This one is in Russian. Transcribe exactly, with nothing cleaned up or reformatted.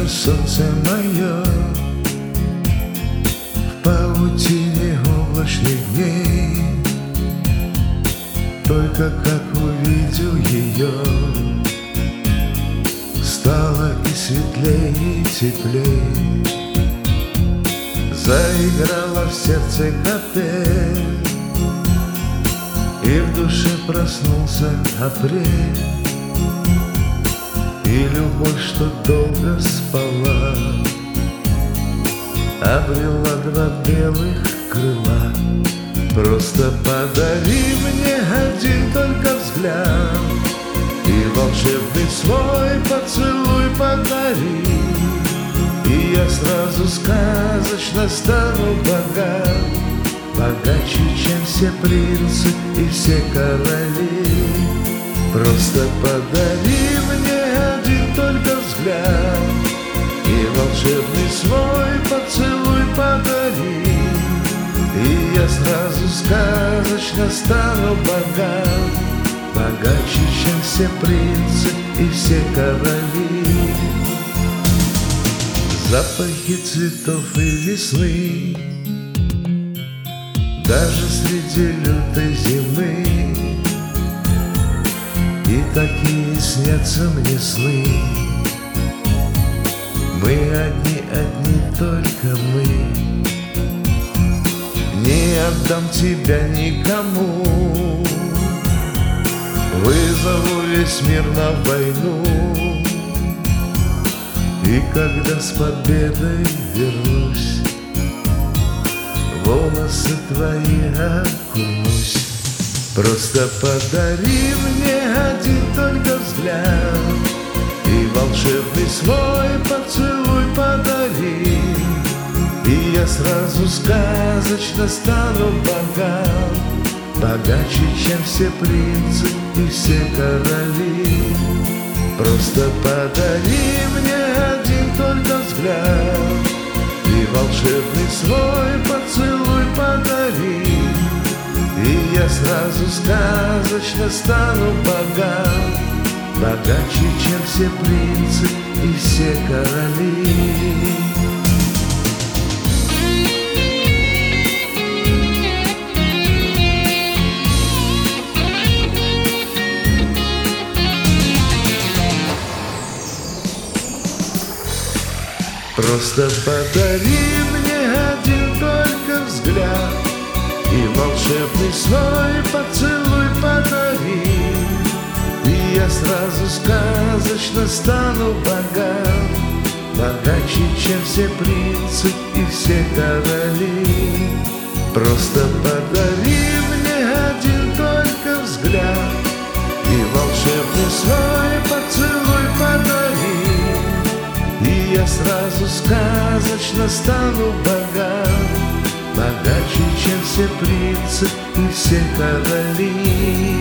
же солнце мое в паутине облачных дней. Только как увидел ее, стало и светлей, и теплей. Заиграла в сердце капель, и в душе проснулся апрель. И любовь, что долго спала, обрела два белых крыла. Просто подари мне один только взгляд, и волшебный свой поцелуй подари, и я сразу сказочно стану богат, богаче, чем все принцы и все короли. Просто подари мне один только взгляд, и волшебный свой поцелуй подари, и я сразу сказочно стану богат, богаче, чем все принцы и все короли. Запахи цветов и весны, даже среди лютой зимы, и такие снятся мне сны. Мы одни, одни только мы. Не отдам тебя никому, вызову весь мир на войну. И когда с победой вернусь, волосы твои окунусь. Просто подари мне один только взгляд, и волшебный свой поцелуй подари, и я сразу сказочно стану богат, богаче, чем все принцы и все короли. Просто подари мне один только взгляд, и волшебный свой поцелуй подари, и я сразу сказочно стану богат, богаче, чем все принцы и все короли. Просто подари мне один только взгляд, и волшебный свой поцелуй подари, и я сразу сказочно стану богат, богаче, чем все принцы и все короли. Просто подари мне один только взгляд, и волшебный свой поцелуй подари, и я сразу сказочно стану богат, богаче, чем все принцы и все короли.